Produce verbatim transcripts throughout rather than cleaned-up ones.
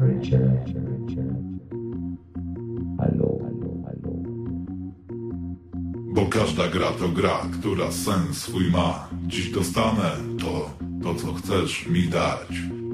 Bo każda gra to gra, która sens swój ma. Dziś dostanę to, to co chcesz mi dać.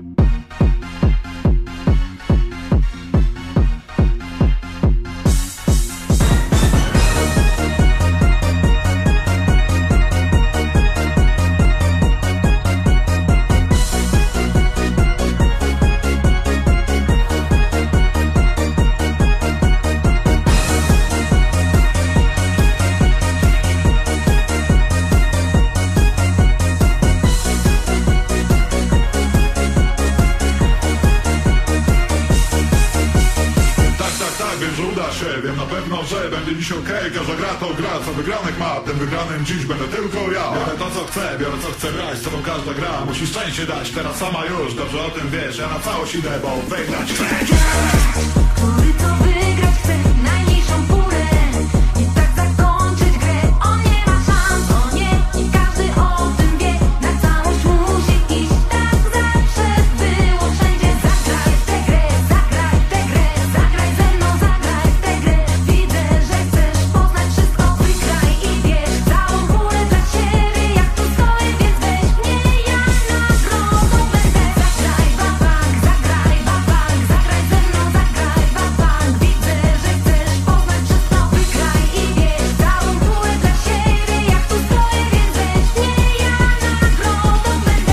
Wiem na pewno, że będzie dziś okej, okay. Każda gra to gra, co wygranek ma. Tym wygranym dziś będę tylko ja. Biorę to co chcę, biorę co chcę brać. Co to każda gra, musi szczęście dać. Teraz sama już, dobrze o tym wiesz. Ja na całość idę, bo wygrać chcę. Który to wygrać chce, najmniejszą furę i tak zakończyć grę. On nie ma szans, o nie, i każdy o tym wie. Na całość musi iść, tak zawsze było wszędzie. Zagraj w tę grę, zagraj w tę grę, zagraj ze mną, zagraj w tę grę. Widzę, że chcesz poznać wszystko, wygraj i bierz całą górę dla siebie. Jak tu stoję, więc weź mnie, ja nagrodą będę. Zagraj babank, zagraj babank, zagraj ze mną, zagraj babank. Widzę, że chcesz poznać wszystko, wygraj i bierz całą górę dla siebie. Jak tu stoję, więc weź mnie, ja nagrodą będę.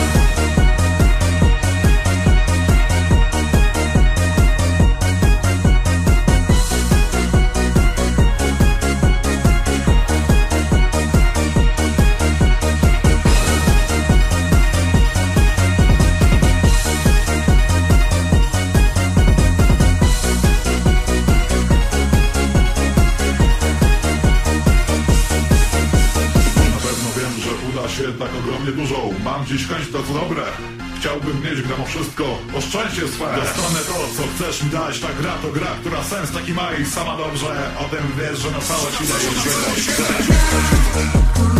Na pewno wiem, że uda się tak ogromnie dużo. Mam dziś chęć to co dobre. Chciałbym mieć gram o wszystko, o szczęście swe. Dostanę to, co chcesz mi dać. Ta gra to gra, która sens taki ma i sama dobrze o tym wiesz, że na całość idę już wygrać chcę.